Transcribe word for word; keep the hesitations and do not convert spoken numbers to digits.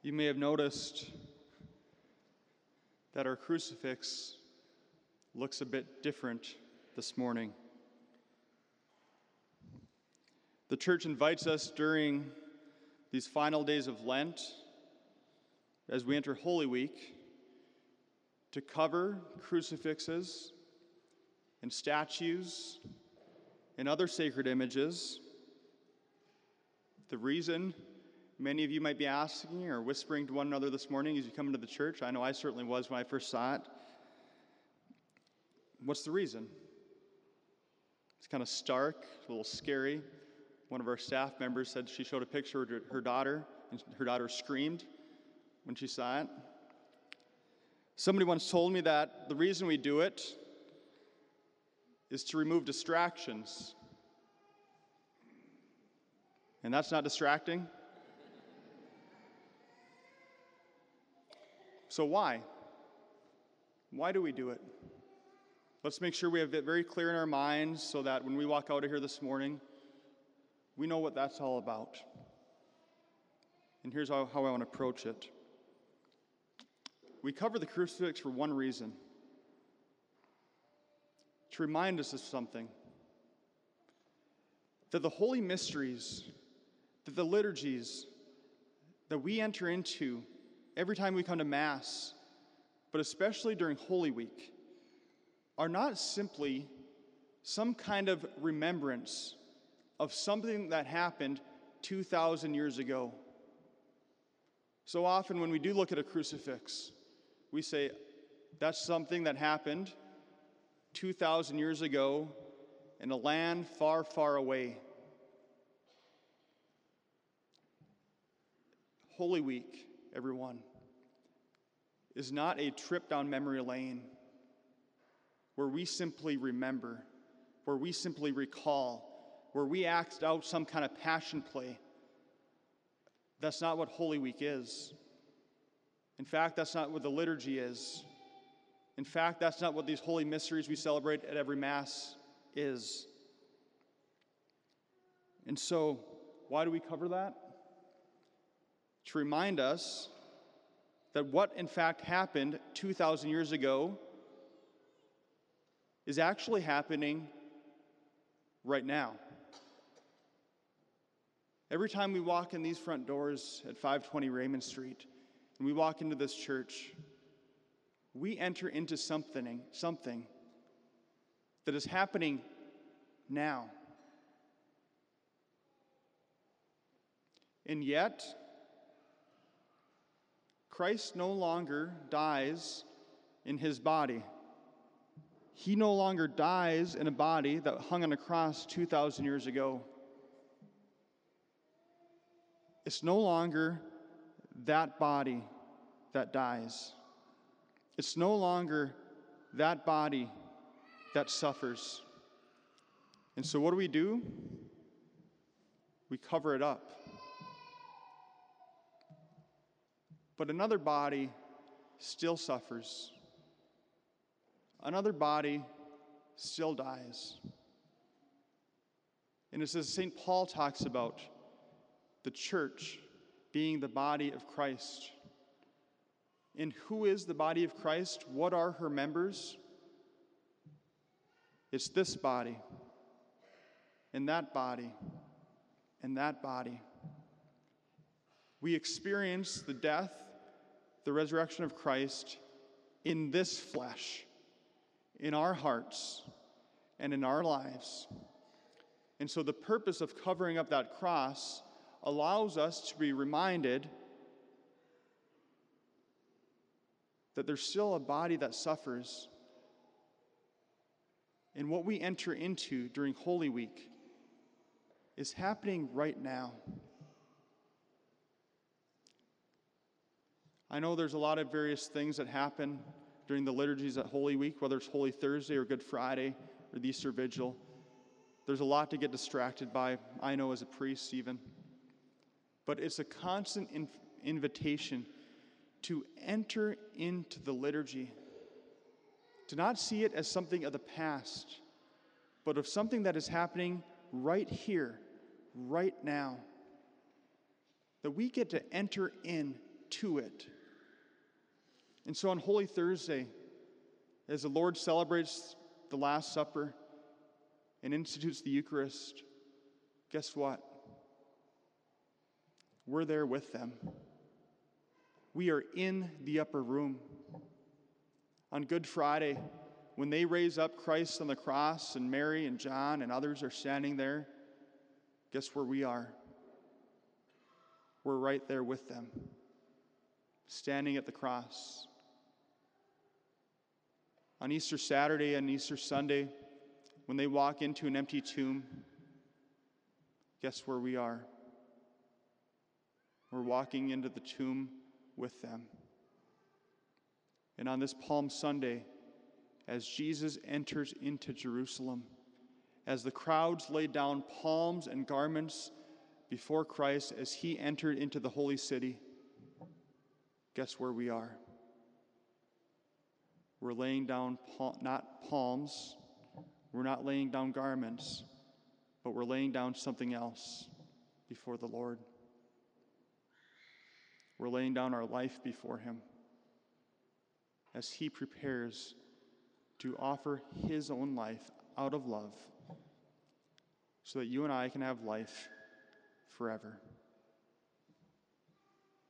You may have noticed that our crucifix looks a bit different this morning. The church invites us during these final days of Lent, as we enter Holy Week, to cover crucifixes and statues and other sacred images. The reason many of you might be asking or whispering to one another this morning as you come into the church, I know I certainly was when I first saw it. What's the reason? It's kind of stark, a little scary. One of our staff members said she showed a picture of her daughter, and her daughter screamed when she saw it. Somebody once told me that the reason we do it is to remove distractions. And that's not distracting. So why? Why do we do it? Let's make sure we have it very clear in our minds so that when we walk out of here this morning, we know what that's all about. And here's how, how I want to approach it. We cover the crucifix for one reason: to remind us of something. That the holy mysteries, that the liturgies that we enter into every time we come to Mass, but especially during Holy Week, are not simply some kind of remembrance of something that happened two thousand years ago. So often when we do look at a crucifix, we say, that's something that happened two thousand years ago in a land far, far away. Holy Week, everyone, is not a trip down memory lane where we simply remember, where we simply recall, where we act out some kind of passion play. That's not what Holy Week is. In fact, that's not what the liturgy is. In fact, that's not what these holy mysteries we celebrate at every Mass is. And so, why do we cover that? To remind us that what in fact happened two thousand years ago is actually happening right now. Every time we walk in these front doors at five twenty Raymond Street, and we walk into this church, we enter into something, something that is happening now. And yet, Christ no longer dies in his body. He no longer dies in a body that hung on a cross two thousand years ago. It's no longer that body that dies. It's no longer that body that suffers. And so what do we do? We cover it up. But another body still suffers. Another body still dies. And it's as Saint Paul talks about the church being the body of Christ. And who is the body of Christ? What are her members? It's this body, and that body, and that body. We experience the death, the resurrection of Christ in this flesh, in our hearts, and in our lives. And so the purpose of covering up that cross allows us to be reminded that there's still a body that suffers. And what we enter into during Holy Week is happening right now. I know there's a lot of various things that happen during the liturgies at Holy Week, whether it's Holy Thursday or Good Friday or the Easter Vigil. There's a lot to get distracted by, I know as a priest even. But it's a constant in- invitation to enter into the liturgy, to not see it as something of the past, but of something that is happening right here, right now. That we get to enter in to it. And so on Holy Thursday, as the Lord celebrates the Last Supper and institutes the Eucharist, guess what? We're there with them. We are in the upper room. On Good Friday, when they raise up Christ on the cross and Mary and John and others are standing there, guess where we are? We're right there with them, standing at the cross. On Easter Saturday and Easter Sunday, when they walk into an empty tomb, guess where we are? We're walking into the tomb with them. And on this Palm Sunday, as Jesus enters into Jerusalem, as the crowds lay down palms and garments before Christ as he entered into the holy city, guess where we are? We're laying down pal- not palms, we're not laying down garments, but we're laying down something else before the Lord. We're laying down our life before him as he prepares to offer his own life out of love so that you and I can have life forever.